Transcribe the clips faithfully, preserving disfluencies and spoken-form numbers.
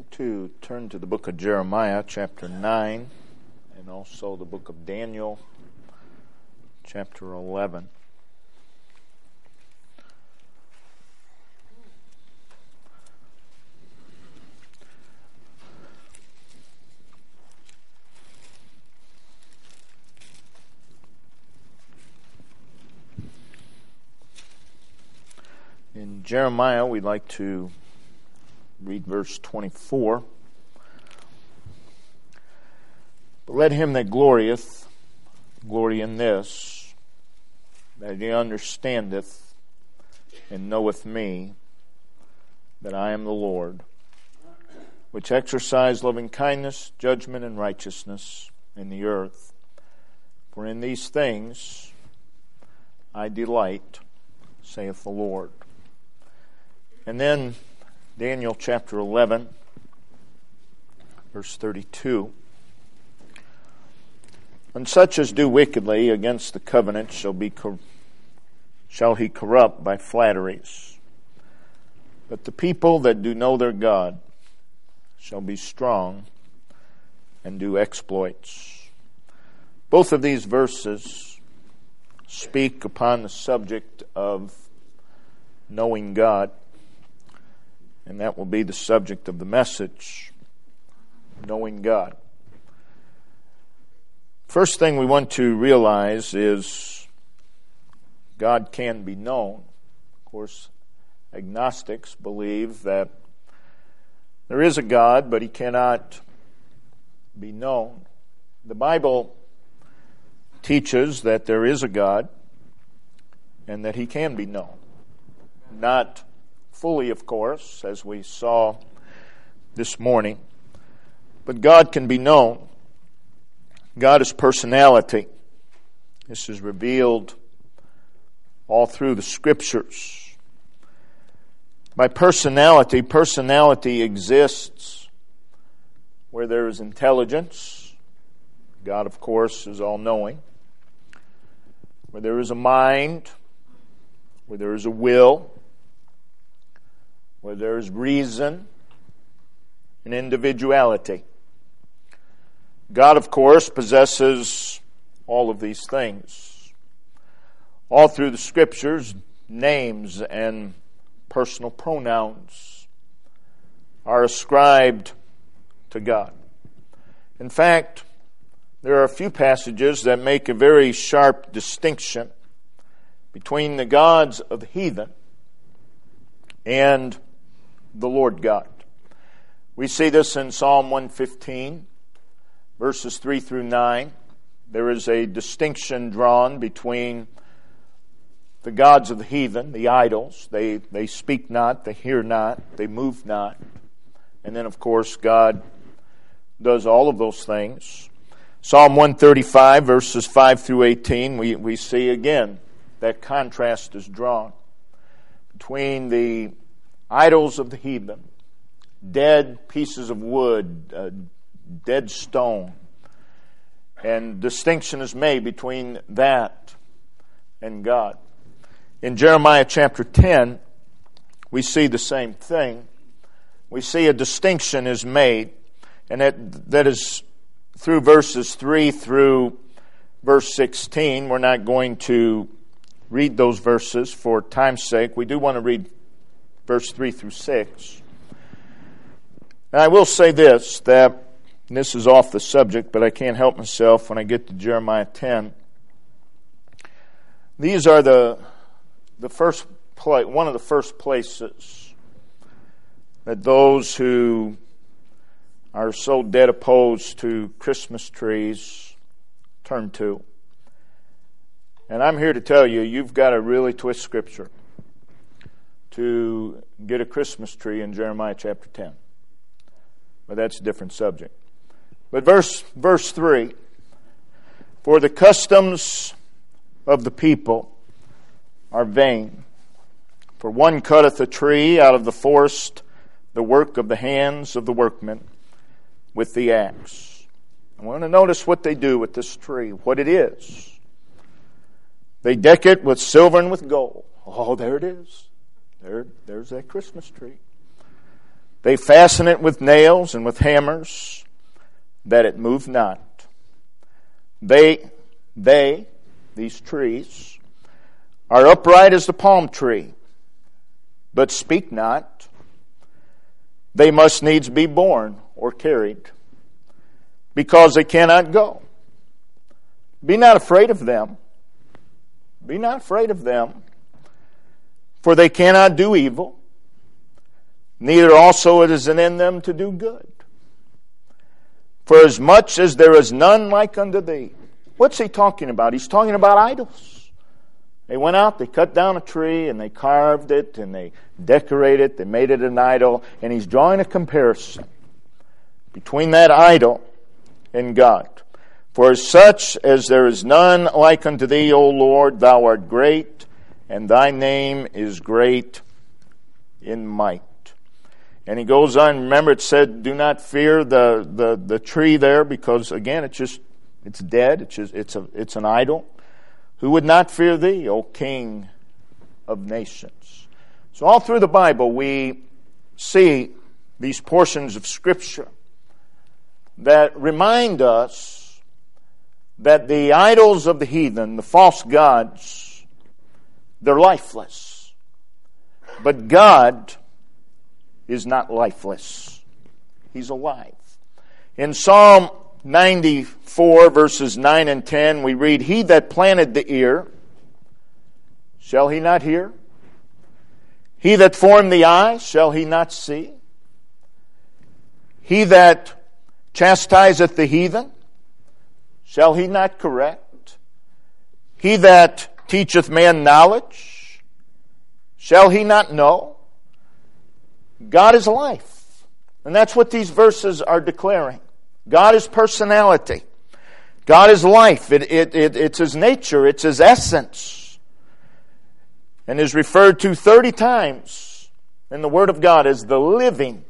like to turn to the book of Jeremiah, chapter nine, and also the book of Daniel, chapter eleven. In Jeremiah, we'd like to read verse twenty-four. But let him that glorieth glory in this, that he understandeth and knoweth me, that I am the Lord, which exercise loving kindness, judgment, and righteousness in the earth. For in these things I delight, saith the Lord. And then Daniel chapter eleven, verse thirty-two. And such as do wickedly against the covenant shall be cor- shall he corrupt by flatteries. But the people that do know their God shall be strong and do exploits. Both of these verses speak upon the subject of knowing God. And that will be the subject of the message, knowing God. First thing we want to realize is God can be known. Of course, agnostics believe that there is a God, but he cannot be known. The Bible teaches that there is a God and that he can be known. Not fully, of course, as we saw this morning. But God can be known. God is personality. This is revealed all through the Scriptures. By personality, personality exists where there is intelligence. God, of course, is all-knowing. Where there is a mind, where there is a will, where there is reason and individuality. God, of course, possesses all of these things. All through the Scriptures, names and personal pronouns are ascribed to God. In fact, there are a few passages that make a very sharp distinction between the gods of the heathen and the Lord God. We see this in Psalm one fifteen, verses three through nine. There is a distinction drawn between the gods of the heathen, the idols. They, they speak not, they hear not, they move not. And then, of course, God does all of those things. Psalm one thirty-five, verses five through eighteen, we, we see again that contrast is drawn between the idols of the heathen, dead pieces of wood, uh, dead stone. And distinction is made between that and God. In Jeremiah chapter ten, we see the same thing. We see a distinction is made, and that, that is through verses three through verse sixteen. We're not going to read those verses for time's sake. We do want to read verse three through six. And I will say this, that and this is off the subject, but I can't help myself when I get to Jeremiah ten. These are the the first pla- one of the first places that those who are so dead opposed to Christmas trees turn to. And I'm here to tell you, you've got to really twist Scripture to get a Christmas tree in Jeremiah chapter ten. But that's a different subject. But verse verse three, for the customs of the people are vain. For one cutteth a tree out of the forest, the work of the hands of the workmen with the axe. I want to notice what they do with this tree, what it is. They deck it with silver and with gold. Oh, there it is. There, there's that Christmas tree. They fasten it with nails and with hammers, that it move not. They, they, these trees, are upright as the palm tree, but speak not. They must needs be borne or carried, because they cannot go. Be not afraid of them. Be not afraid of them, for they cannot do evil, neither also it is in them to do good. For as much as there is none like unto thee. What's he talking about? He's talking about idols. They went out, they cut down a tree, and they carved it, and they decorated it, they made it an idol, and he's drawing a comparison between that idol and God. For as such as there is none like unto thee, O Lord, thou art great, and thy name is great in might. And he goes on, remember it said, do not fear the, the, the tree there, because again, it's just, it's dead, it's just, it's a, it's an idol. Who would not fear thee, O King of nations? So all through the Bible, we see these portions of Scripture that remind us that the idols of the heathen, the false gods, they're lifeless. But God is not lifeless. He's alive. In Psalm ninety-four, verses nine and ten, we read, He that planted the ear, shall he not hear? He that formed the eye, shall he not see? He that chastiseth the heathen, shall he not correct? He that teacheth man knowledge, shall he not know? God is life. And that's what these verses are declaring. God is personality. God is life. It, it, it, it's His nature. It's His essence. And is referred to thirty times in the Word of God as the living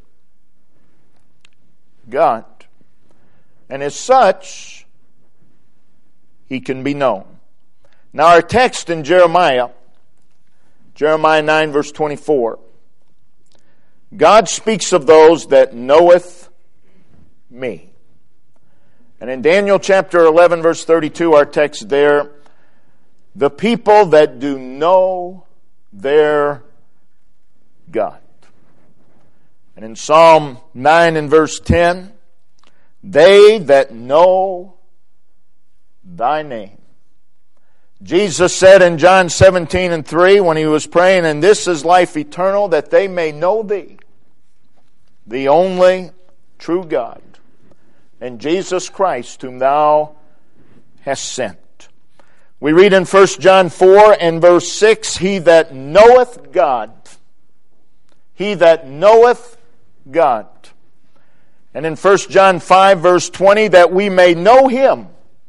God. And as such, He can be known. Now our text in Jeremiah, Jeremiah nine verse twenty-four, God speaks of those that knoweth me. And in Daniel chapter eleven verse thirty-two, our text there, the people that do know their God. And in Psalm nine and verse ten, they that know thy name. Jesus said in John seventeen and three when he was praying, and this is life eternal, that they may know thee, the only true God, and Jesus Christ, whom thou hast sent. We read in First John four and verse six, He that knoweth God, he that knoweth God. And in First John five verse twenty, that we may know Him.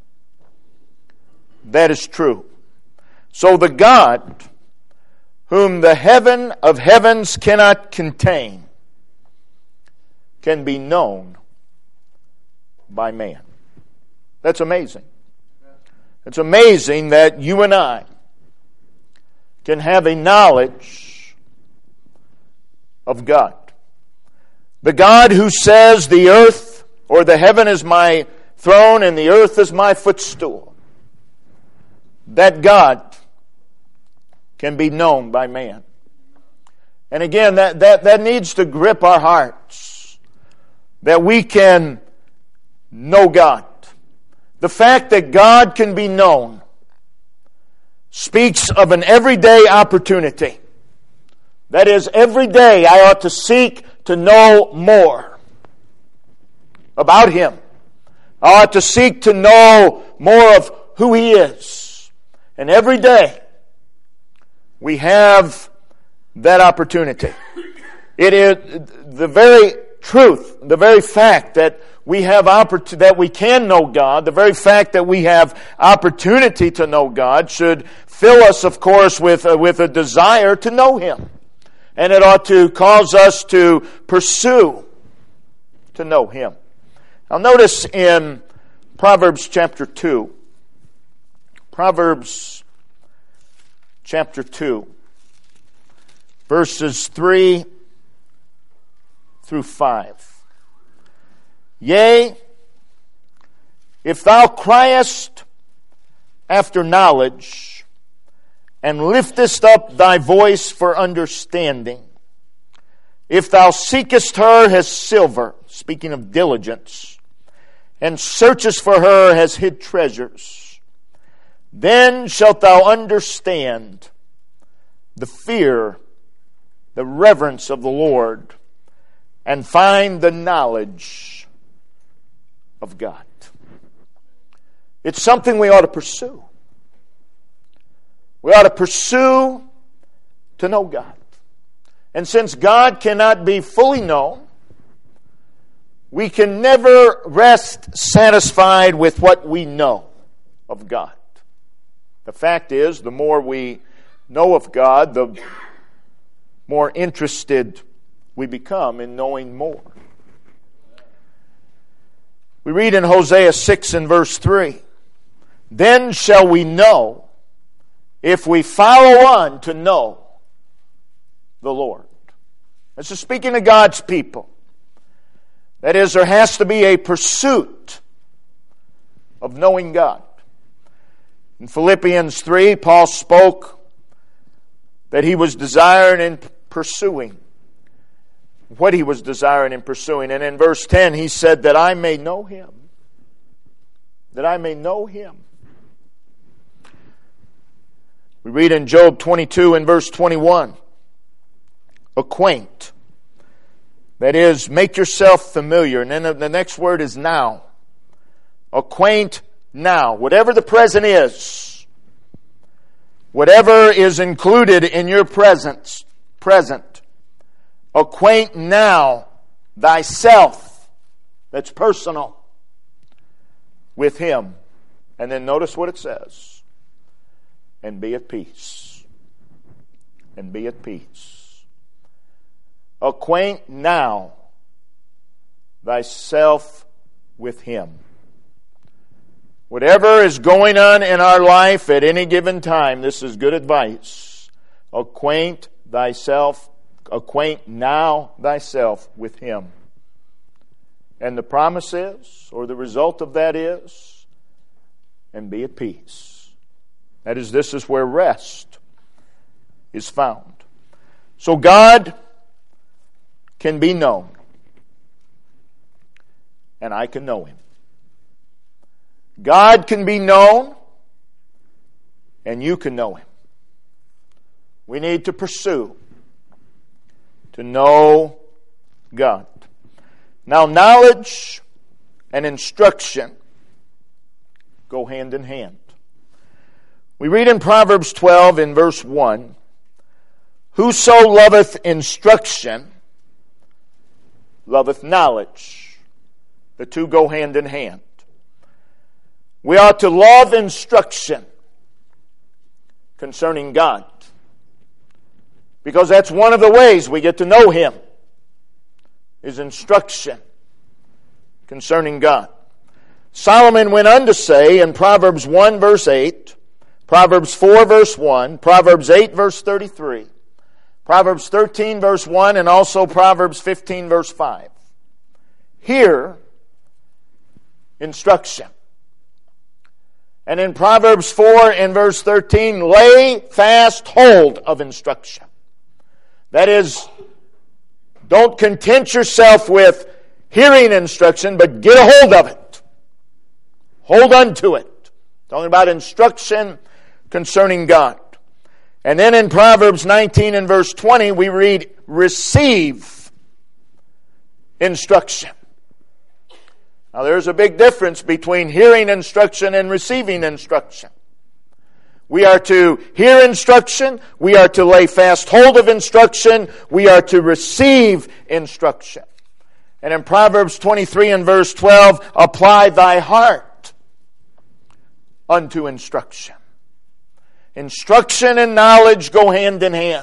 That is true. So the God whom the heaven of heavens cannot contain can be known by man. That's amazing. It's amazing that you and I can have a knowledge of God. The God who says the earth or the heaven is my throne and the earth is my footstool. That God can be known by man. And again, that, that, that needs to grip our hearts. That we can know God. The fact that God can be known speaks of an everyday opportunity. That is, every day I ought to seek to know more about Him. I ought to seek to know more of who He is. And every day we have that opportunity. It is the very truth, the very fact that we have oppor- that we can know God, the very fact that we have opportunity to know God should fill us, of course, with uh, with a desire to know Him. And it ought to cause us to pursue to know Him. Now notice in Proverbs chapter two, Proverbs chapter two, verses three through five. Yea, if thou criest after knowledge, and liftest up thy voice for understanding, if thou seekest her as silver, speaking of diligence, and searchest for her as hid treasures, then shalt thou understand the fear, the reverence of the Lord, and find the knowledge of God. It's something we ought to pursue. We ought to pursue to know God. And since God cannot be fully known, we can never rest satisfied with what we know of God. The fact is, the more we know of God, the more interested we become in knowing more. We read in Hosea six and verse three, then shall we know if we follow on to know the Lord. This is speaking to God's people. That is, there has to be a pursuit of knowing God. In Philippians three, Paul spoke that he was desiring and pursuing what he was desiring and pursuing. And in verse ten, he said, that I may know Him. That I may know Him. We read in Job twenty-two and verse twenty-one, acquaint. That is, make yourself familiar. And then the next word is now. Acquaint now. Whatever the present is, whatever is included in your presence, present, acquaint now thyself, that's personal, with Him. And then notice what it says. And be at peace. And be at peace. Acquaint now thyself with Him. Whatever is going on in our life at any given time, this is good advice. Acquaint thyself, acquaint now thyself with Him. And the promise is, or the result of that is, and be at peace. That is, this is where rest is found. So God can be known, and I can know Him. God can be known, and you can know Him. We need to pursue to know God. Now, knowledge and instruction go hand in hand. We read in Proverbs twelve in verse one, whoso loveth instruction loveth knowledge. The two go hand in hand. We ought to love instruction concerning God, because that's one of the ways we get to know Him, is instruction concerning God. Solomon went on to say in Proverbs one verse eight, Proverbs four verse one, Proverbs eight verse thirty-three, Proverbs thirteen verse one, and also Proverbs fifteen verse five. Hear instruction. And in Proverbs four and verse thirteen, lay fast hold of instruction. That is, don't content yourself with hearing instruction, but get a hold of it. Hold on to it. Talking about instruction concerning God. And then in Proverbs nineteen and verse twenty, we read, receive instruction. Now there's a big difference between hearing instruction and receiving instruction. We are to hear instruction, we are to lay fast hold of instruction, we are to receive instruction. And in Proverbs twenty-three and verse twelve, apply thy heart unto instruction. Instruction and knowledge go hand in hand.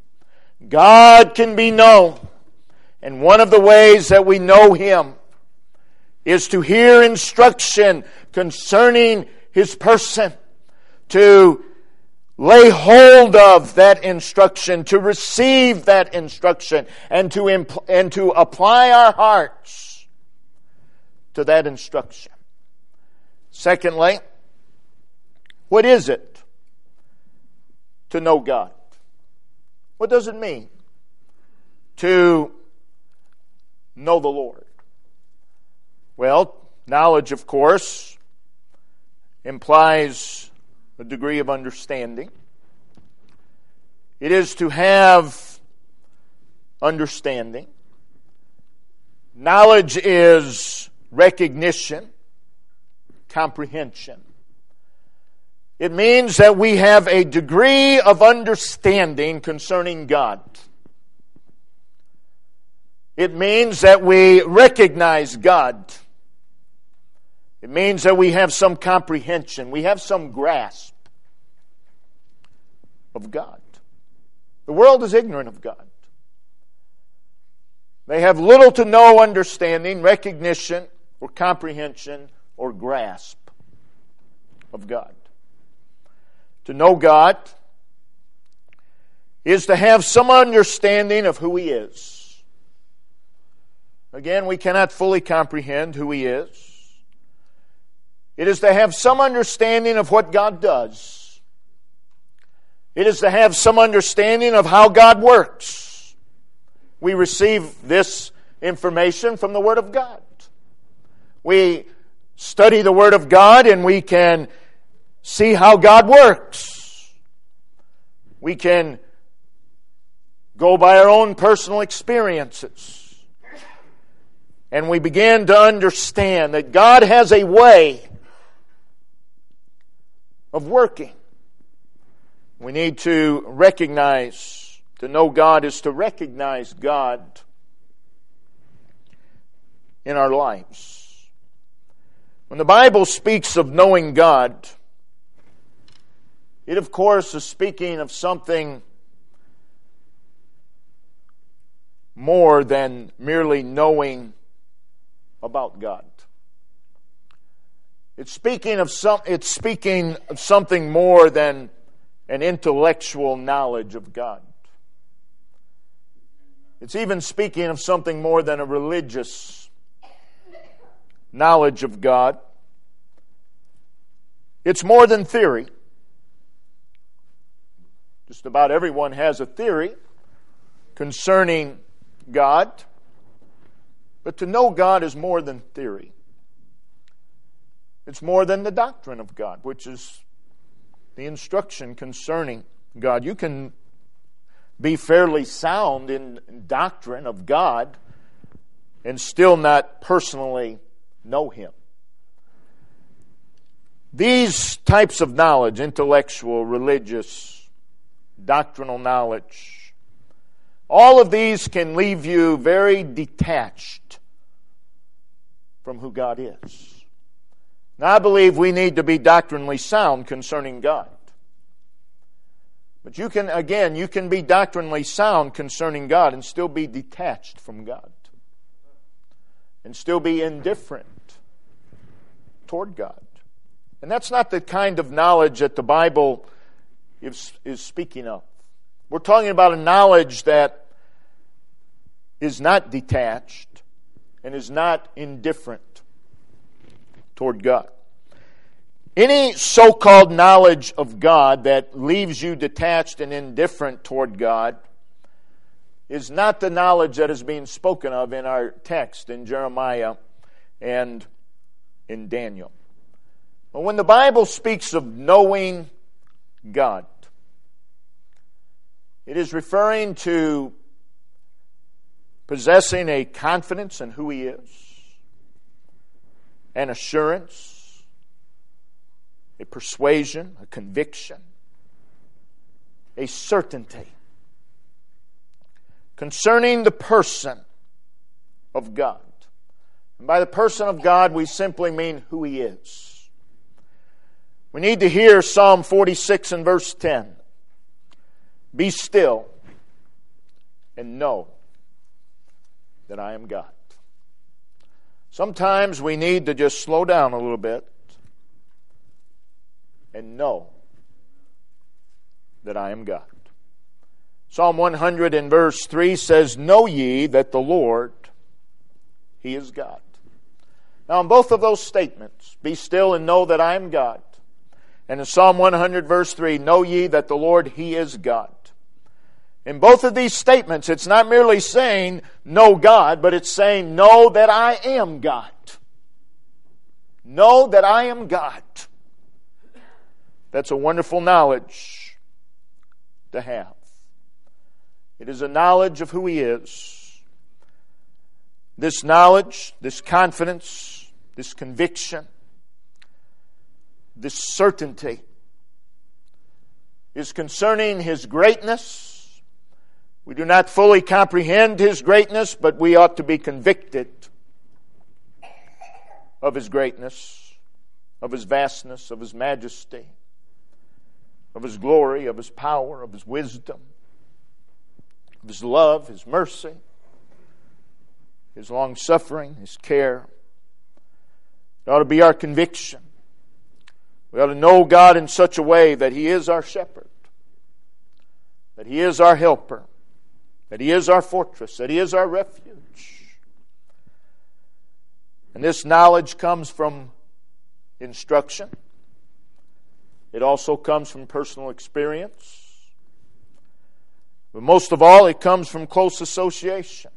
God can be known. And one of the ways that we know Him is to hear instruction concerning His person, to lay hold of that instruction, to receive that instruction, and to impl- and to apply our hearts to that instruction. Secondly, what is it to know God? What does it mean to know the Lord? Well, knowledge, of course, implies a degree of understanding. It is to have understanding. Knowledge is recognition, comprehension. It means that we have a degree of understanding concerning God. It means that we recognize God. It means that we have some comprehension. We have some grasp of God. The world is ignorant of God. They have little to no understanding, recognition, or comprehension, or grasp of God. To know God is to have some understanding of who He is. Again, we cannot fully comprehend who He is. It is to have some understanding of what God does. It is to have some understanding of how God works. We receive this information from the Word of God. We study the Word of God and we can see how God works. We can go by our own personal experiences. And we begin to understand that God has a way of working. We need to recognize, to know God is to recognize God in our lives. When the Bible speaks of knowing God, it of course is speaking of something more than merely knowing about God. It's speaking of some it's speaking of something more than an intellectual knowledge of God. It's even speaking of something more than a religious knowledge of God. It's more than theory. Just about everyone has a theory concerning God. But to know God is more than theory. It's more than the doctrine of God, which is the instruction concerning God. You can be fairly sound in doctrine of God and still not personally know Him. These types of knowledge, intellectual, religious, doctrinal knowledge, all of these can leave you very detached from who God is. Now, I believe we need to be doctrinally sound concerning God. But you can, again, you can be doctrinally sound concerning God and still be detached from God. And still be indifferent toward God. And that's not the kind of knowledge that the Bible is, is speaking of. We're talking about a knowledge that is not detached and is not indifferent toward God. Any so-called knowledge of God that leaves you detached and indifferent toward God is not the knowledge that is being spoken of in our text in Jeremiah and in Daniel. But when the Bible speaks of knowing God, it is referring to possessing a confidence in who He is, an assurance, a persuasion, a conviction, a certainty concerning the person of God. And by the person of God, we simply mean who He is. We need to hear Psalm forty-six and verse ten. Be still and know that I am God. Sometimes we need to just slow down a little bit and know that I am God. Psalm one hundred in verse three says, Know ye that the Lord, He is God. Now in both of those statements, be still and know that I am God. And in Psalm one hundred verse three, know ye that the Lord, He is God. In both of these statements, it's not merely saying, know God, but it's saying, know that I am God. Know that I am God. That's a wonderful knowledge to have. It is a knowledge of who He is. This knowledge, this confidence, this conviction, this certainty is concerning His greatness. We do not fully comprehend His greatness, but we ought to be convicted of His greatness, of His vastness, of His majesty, of His glory, of His power, of His wisdom, of His love, His mercy, His long-suffering, His care. It ought to be our conviction. We ought to know God in such a way that He is our shepherd, that He is our helper, that He is our fortress, that He is our refuge. And this knowledge comes from instruction. It also comes from personal experience. But most of all, it comes from close association,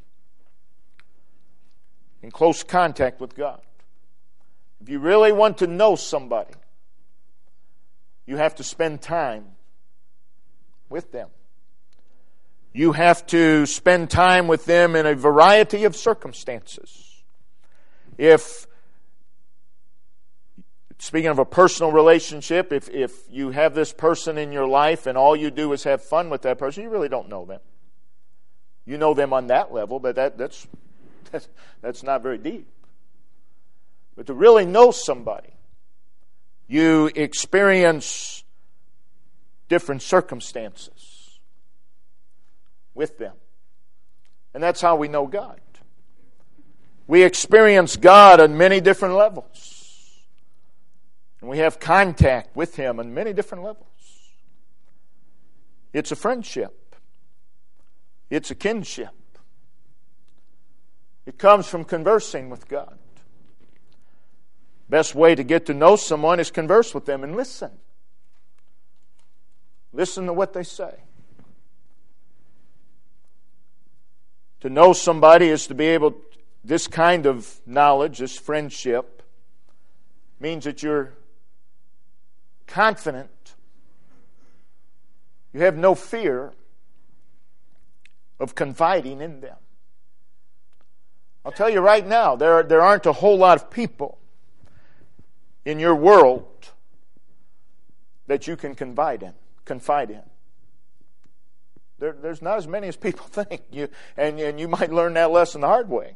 in close contact with God. If you really want to know somebody, you have to spend time with them. You have to spend time with them in a variety of circumstances. If, speaking of a personal relationship, if, if you have this person in your life and all you do is have fun with that person, you really don't know them. You know them on that level, but that, that's, that's, that's not very deep. But to really know somebody, you experience different circumstances with them. And that's how we know God. We experience God on many different levels. And we have contact with Him on many different levels. It's a friendship. It's a kinship. It comes from conversing with God. Best way to get to know someone is converse with them and listen. Listen to what they say. To know somebody is to be able, this kind of knowledge, this friendship, means that you're confident. You have no fear of confiding in them. I'll tell you right now, there, there aren't a whole lot of people in your world that you can confide in. Confide in. There, there's not as many as people think. You, and, and you might learn that lesson the hard way.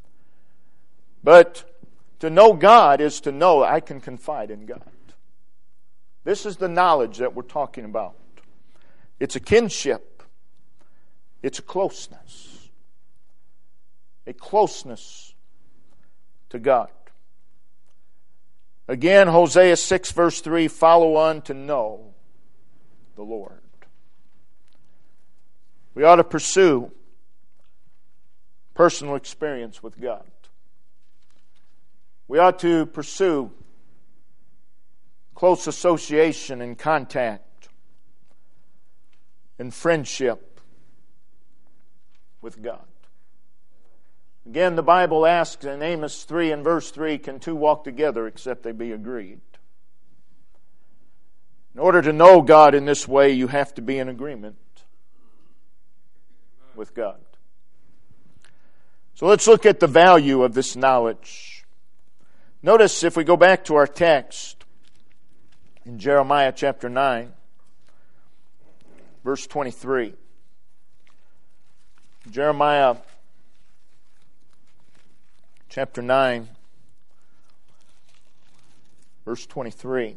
But to know God is to know I can confide in God. This is the knowledge that we're talking about. It's a kinship. It's a closeness. A closeness to God. Again, Hosea six verse three, follow on to know the Lord. We ought to pursue personal experience with God. We ought to pursue close association and contact and friendship with God. Again, the Bible asks in Amos three and verse three, can two walk together except they be agreed? In order to know God in this way, you have to be in agreement with God. So let's look at the value of this knowledge. Notice if we go back to our text in Jeremiah chapter nine, verse twenty-three. Jeremiah chapter nine, verse twenty-three.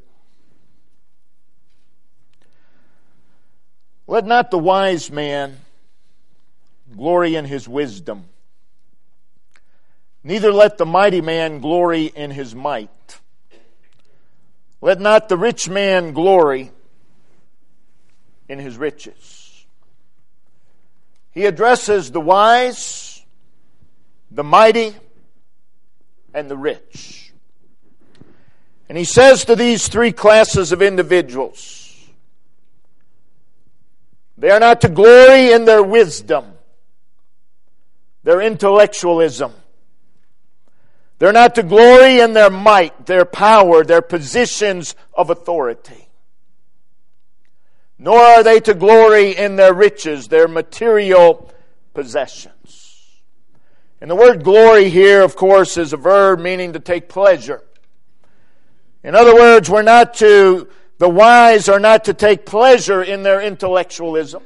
Let not the wise man glory in his wisdom, neither let the mighty man glory in his might. Let not the rich man glory in His riches. He addresses the wise, the mighty, and the rich. And He says to these three classes of individuals, they are not to glory in their wisdom, their intellectualism. They're not to glory in their might, their power, their positions of authority. Nor are they to glory in their riches, their material possessions. And the word glory here, of course, is a verb meaning to take pleasure. In other words, we're not to, the wise are not to take pleasure in their intellectualism.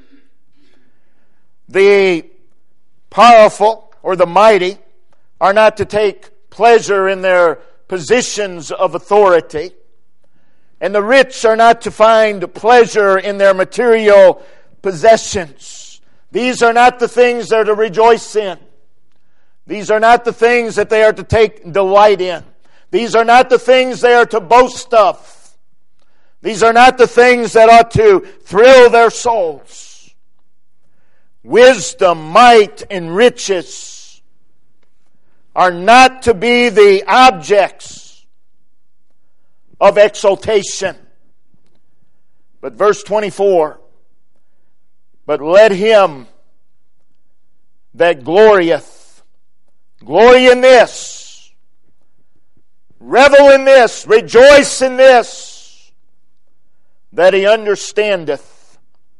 The powerful or the mighty are not to take pleasure in their positions of authority. And the rich are not to find pleasure in their material possessions. These are not the things they're to rejoice in. These are not the things that they are to take delight in. These are not the things they are to boast of. These are not the things that ought to thrill their souls. Wisdom, might, and riches are not to be the objects of exaltation. But verse twenty-four, but let him that glorieth glory in this, revel in this, rejoice in this, that he understandeth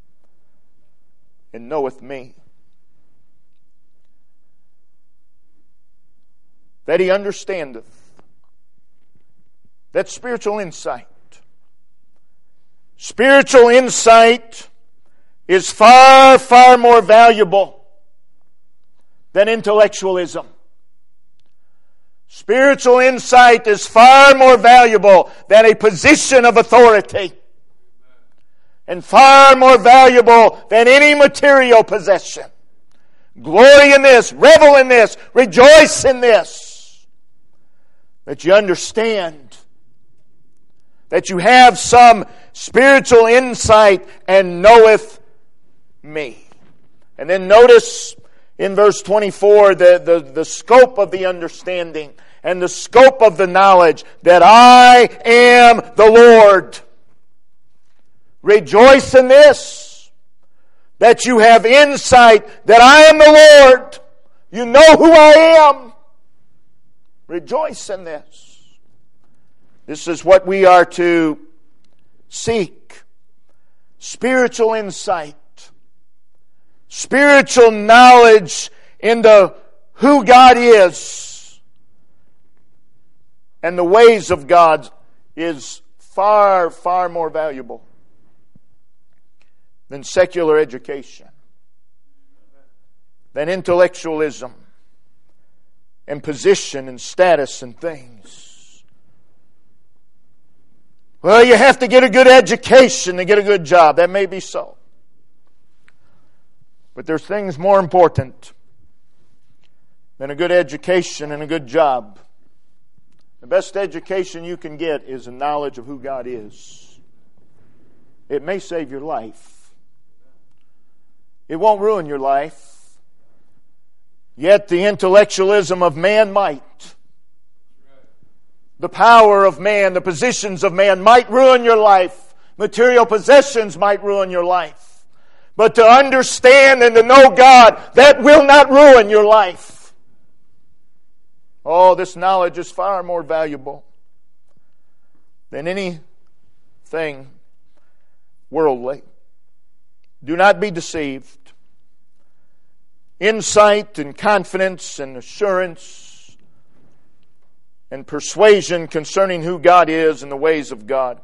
and knoweth me. That he understandeth. That's spiritual insight. Spiritual insight is far, far more valuable than intellectualism. Spiritual insight is far more valuable than a position of authority. And far more valuable than any material possession. Glory in this, revel in this, rejoice in this. That you understand, that you have some spiritual insight and knoweth me. And then notice in verse twenty-four the, the, the scope of the understanding and the scope of the knowledge that I am the Lord. Rejoice in this, that you have insight that I am the Lord. You know who I am. Rejoice in this. This is what we are to seek. Spiritual insight. Spiritual knowledge into who God is. And the ways of God is far, far more valuable than secular education, than intellectualism, and position and status and things. Well, you have to get a good education to get a good job. That may be so. But there's things more important than a good education and a good job. The best education you can get is a knowledge of who God is. It may save your life. It won't ruin your life. Yet the intellectualism of man might. The power of man, the positions of man might ruin your life. Material possessions might ruin your life. But to understand and to know God, that will not ruin your life. Oh, this knowledge is far more valuable than anything worldly. Do not be deceived. Insight and confidence and assurance and persuasion concerning who God is and the ways of God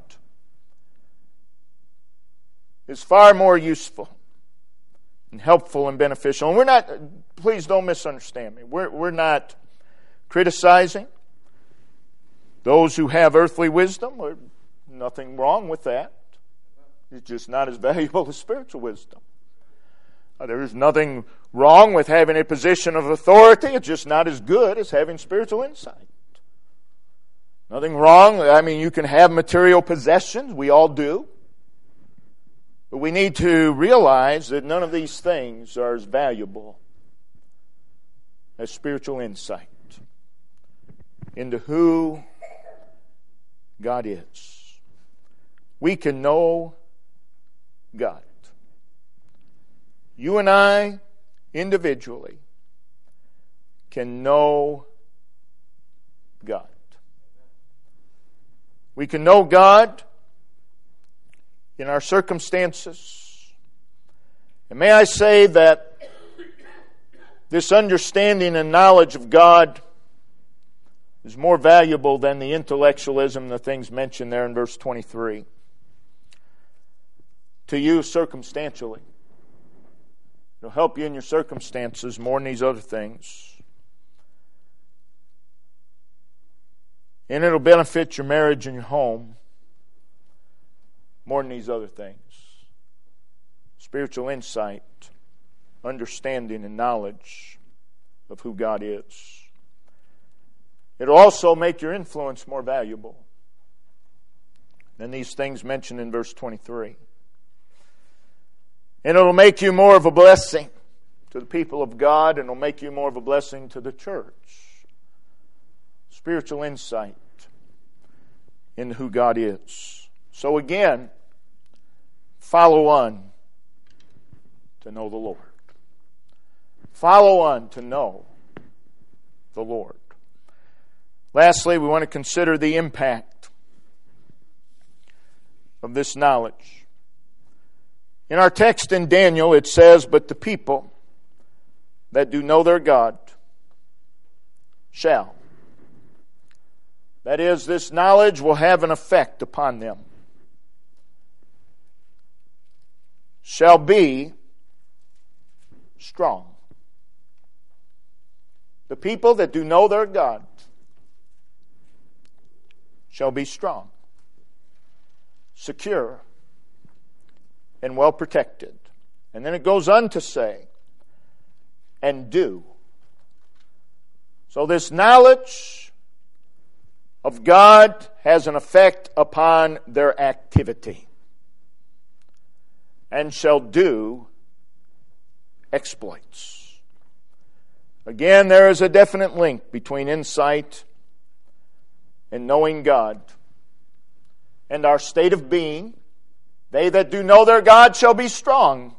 is far more useful and helpful and beneficial. And we're not, please don't misunderstand me. We're, we're not criticizing those who have earthly wisdom. There's nothing wrong with that. It's just not as valuable as spiritual wisdom. There is nothing wrong with having a position of authority. It's just not as good as having spiritual insight. Nothing wrong. I mean, you can have material possessions. We all do. But we need to realize that none of these things are as valuable as spiritual insight into who God is. We can know God. You and I, individually, can know God. We can know God in our circumstances. And may I say that this understanding and knowledge of God is more valuable than the intellectualism, the things mentioned there in verse twenty-three. To you circumstantially. It'll help you in your circumstances more than these other things. And it'll benefit your marriage and your home more than these other things. Spiritual insight, understanding and knowledge of who God is. It'll also make your influence more valuable than these things mentioned in verse twenty-three. And it'll make you more of a blessing to the people of God, and it'll make you more of a blessing to the church. Spiritual insight into who God is. So again, follow on to know the Lord. Follow on to know the Lord. Lastly, we want to consider the impact of this knowledge. In our text in Daniel, it says, "But the people that do know their God shall." That is, this knowledge will have an effect upon them. Shall be strong. The people that do know their God shall be strong, secure, and well protected. And then it goes on to say, and do. So this knowledge of God has an effect upon their activity, and shall do exploits. Again, there is a definite link between insight and knowing God and our state of being. They that do know their God shall be strong.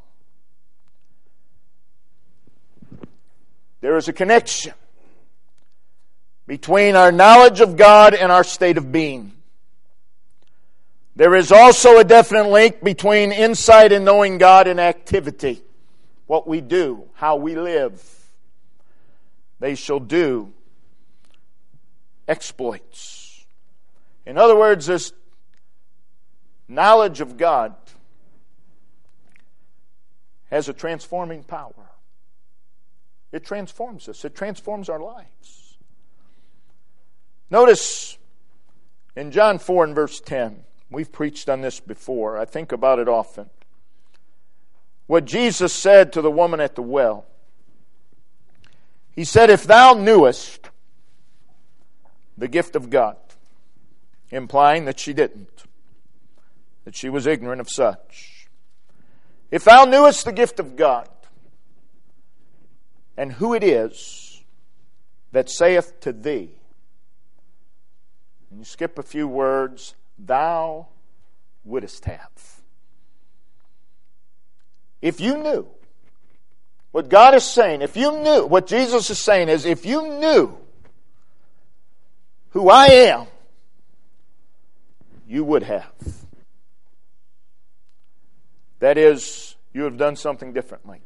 There is a connection between our knowledge of God and our state of being. There is also a definite link between insight and knowing God and activity. What we do, how we live. They shall do exploits. In other words, this knowledge of God has a transforming power. It transforms us. It transforms our lives. Notice in John four and verse ten, we've preached on this before. I think about it often. What Jesus said to the woman at the well. He said, "If thou knewest the gift of God," implying that she didn't, that she was ignorant of such. "If thou knewest the gift of God, and who it is that saith to thee," and you skip a few words, "thou wouldest have." If you knew what God is saying, if you knew, what Jesus is saying is, if you knew who I am, you would have. That is, you have done something differently.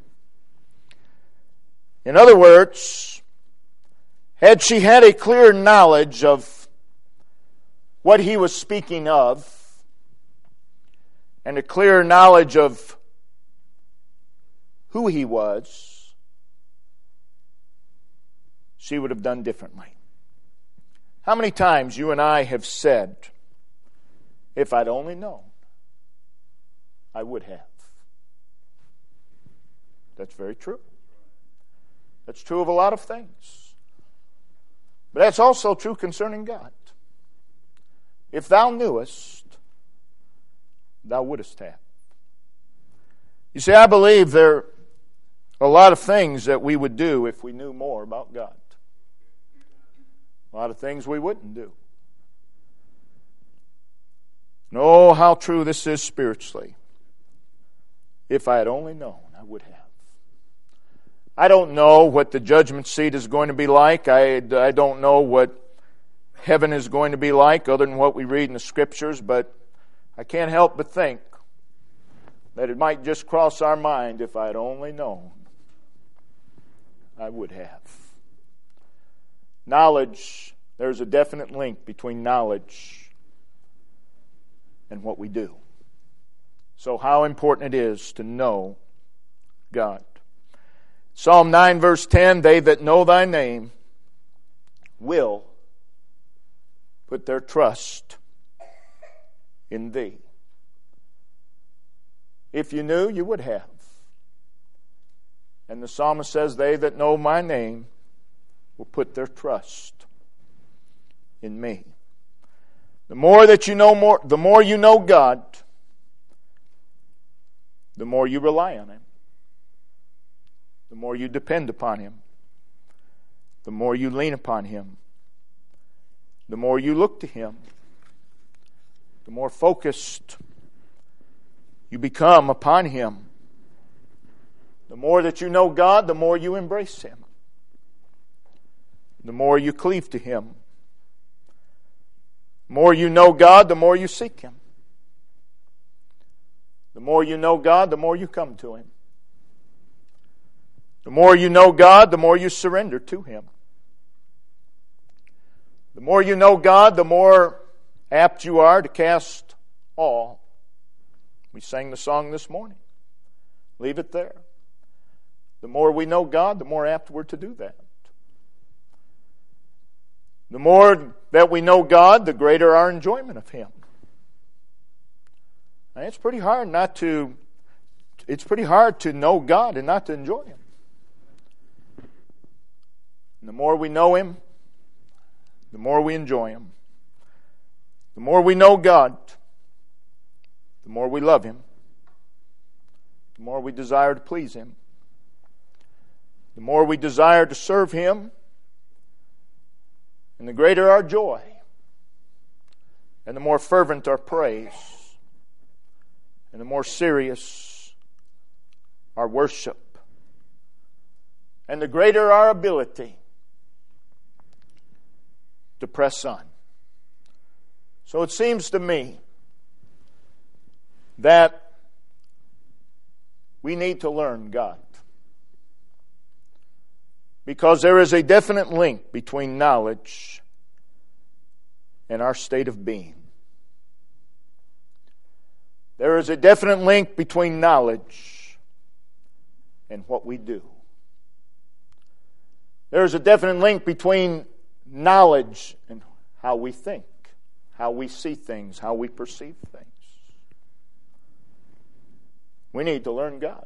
In other words, had she had a clear knowledge of what he was speaking of, and a clear knowledge of who he was, she would have done differently. How many times you and I have said, "If I'd only known, I would have." That's very true. That's true of a lot of things. But that's also true concerning God. If thou knewest, thou wouldest have. You see, I believe there are a lot of things that we would do if we knew more about God. A lot of things we wouldn't do. And oh, how true this is spiritually. If I had only known, I would have. I don't know what the judgment seat is going to be like. I, I don't know what heaven is going to be like other than what we read in the Scriptures, but I can't help but think that it might just cross our mind, if I had only known, I would have. Knowledge, there's a definite link between knowledge and what we do. So how important it is to know God. Psalm nine verse ten, they that know thy name will put their trust in thee. If you knew, you would have. And the psalmist says, they that know my name will put their trust in me. The more that you know more, the more you know God, the more you rely on Him. The more you depend upon Him. The more you lean upon Him. The more you look to Him. The more focused you become upon Him. The more that you know God, the more you embrace Him. The more you cleave to Him. The more you know God, the more you seek Him. The more you know God, the more you come to Him. The more you know God, the more you surrender to Him. The more you know God, the more apt you are to cast all. We sang the song this morning. Leave it there. The more we know God, the more apt we're to do that. The more that we know God, the greater our enjoyment of Him. And it's pretty hard not to, it's pretty hard to know God and not to enjoy Him. And the more we know Him, the more we enjoy Him. The more we know God, the more we love Him. The more we desire to please Him. The more we desire to serve Him, and the greater our joy, and the more fervent our praise, and the more serious our worship, and the greater our ability to press on. So it seems to me that we need to learn God. Because there is a definite link between knowledge and our state of being. There is a definite link between knowledge and what we do. There is a definite link between knowledge and how we think, how we see things, how we perceive things. We need to learn God.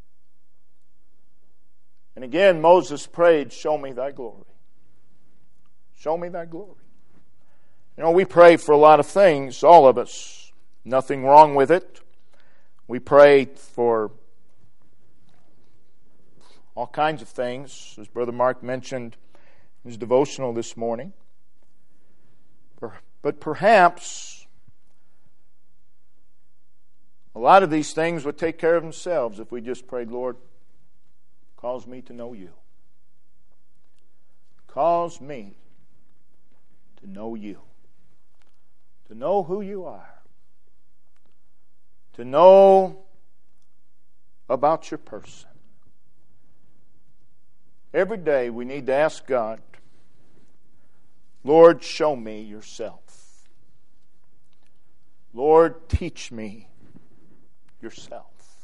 And again, Moses prayed, show me thy glory. Show me thy glory. You know, we pray for a lot of things, all of us. Nothing wrong with it. We pray for all kinds of things, as Brother Mark mentioned in his devotional this morning. But perhaps a lot of these things would take care of themselves if we just prayed, Lord, cause me to know you. Cause me to know you. To know who you are. To know about your person. Every day we need to ask God, Lord, show me yourself. Lord, teach me yourself.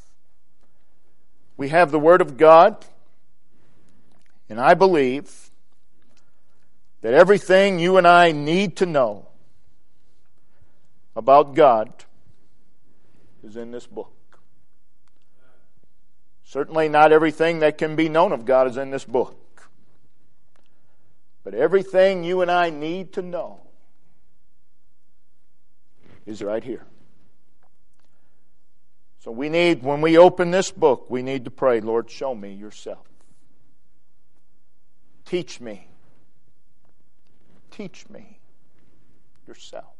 We have the Word of God, and I believe that everything you and I need to know about God is in this book. Certainly not everything that can be known of God is in this book. But everything you and I need to know is right here. So we need, when we open this book, we need to pray, Lord, show me yourself. Teach me. Teach me yourself.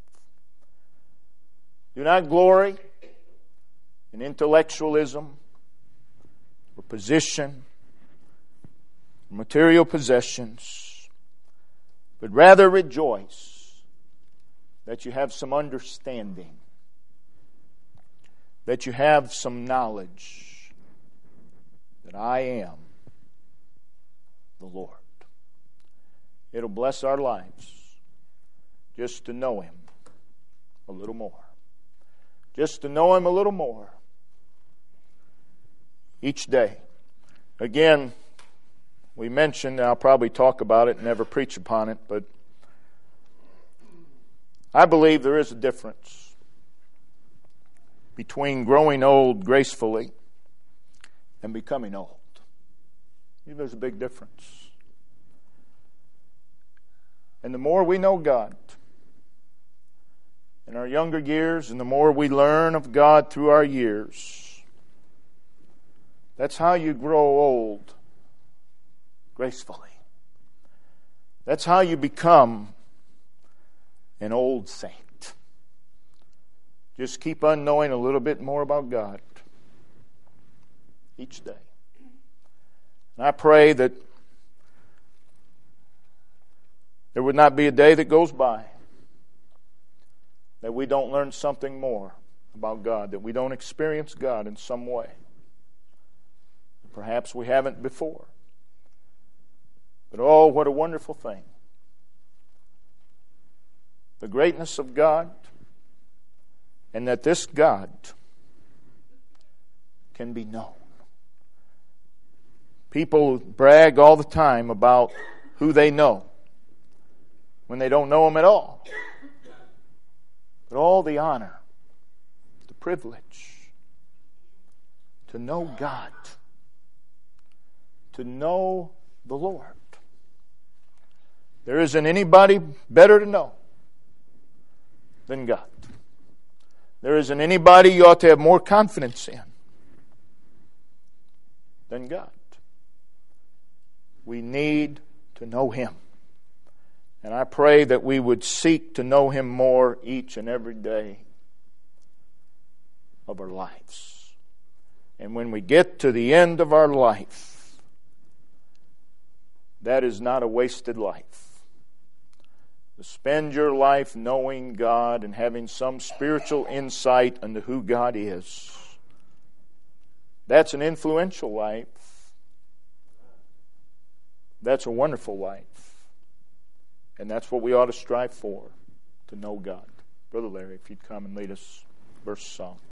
Do not glory in intellectualism or position or material possessions, but rather rejoice that you have some understanding, that you have some knowledge that I am the Lord. It'll bless our lives just to know Him a little more. Just to know Him a little more each day. Again, we mentioned, and I'll probably talk about it and never preach upon it, but I believe there is a difference between growing old gracefully and becoming old. I believe there's a big difference. And the more we know God in our younger years, and the more we learn of God through our years, that's how you grow old gracefully. That's how you become an old saint. Just keep on knowing a little bit more about God each day. And I pray that there would not be a day that goes by that we don't learn something more about God, that we don't experience God in some way. Perhaps we haven't before. But oh, what a wonderful thing. The greatness of God, and that this God can be known. People brag all the time about who they know when they don't know Him at all. But all the honor, the privilege to know God, to know the Lord. There isn't anybody better to know than God. There isn't anybody you ought to have more confidence in than God. We need to know Him. And I pray that we would seek to know Him more each and every day of our lives. And when we get to the end of our life, that is not a wasted life. To spend your life knowing God and having some spiritual insight into who God is. That's an influential life. That's a wonderful life. And that's what we ought to strive for, to know God. Brother Larry, if you'd come and lead us verse song.